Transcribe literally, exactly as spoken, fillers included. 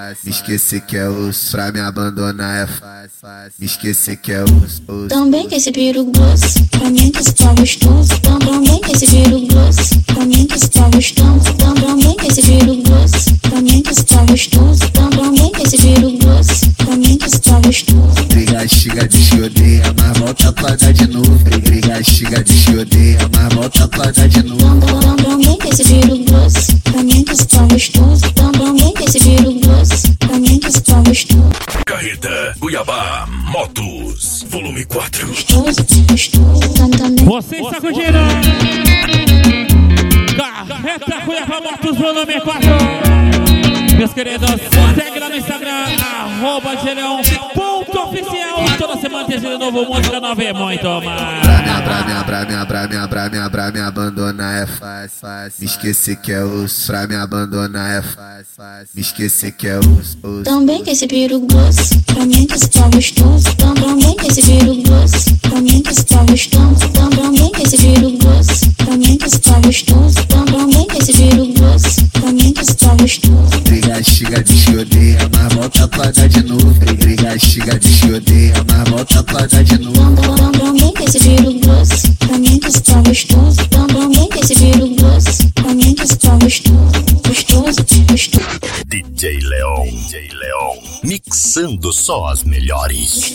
Me esquecer que é osso, pra me abandonar é fácil. Me esquecer que é osso, osso. Também que esse piro grosso, pra mim que está gostoso. Também que esse piro grosso, pra mim que está gostoso. Também que esse piro grosso, pra mim que está gostoso. Também que esse piro grosso, pra mim que está gostoso. Briga, xiga, diz que odeia, mas volta pra dar de novo. Briga, xiga, diz que odeia, mas volta pra dar de novo. Também que esse piro grosso, pra mim que está gostoso. Também que esse piro grosso, pra mim que está gostoso. Carreta Cuiabá Motos, volume quatro. Gostoso, gostoso. Também. Vocês sacudiram. Carreta Cuiabá Motos, volume quatro. Meus queridos, segue lá no Instagram, arroba Geleão, ponto oficial. Toda semana tem de novo, música nova e muito mais. Pra me, pra me, pra me, pra me, pra me abandonar é fácil. Me esquecer que é osso, pra me abandonar é fácil. Me esquecer que é osso, osso. Também que esse piro grosso, pra mim que está gostoso. Também que esse piro grosso, pra mim que está gostoso. Também que esse piro grosso, pra mim que está gostoso. Também que esse piro grosso, pra mim que está gostoso. Briga, xiga, diz que odeia, mas volta pra dar de novo. Briga, xiga, diz que odeia, mas volta pra dar de novo. Também que esse piro grosso, pra mim que está gostoso. Também que esse piro grosso, pra mim que está gostoso. Gostoso, gostoso. D J Leon, D J Leon, mixando só as melhores.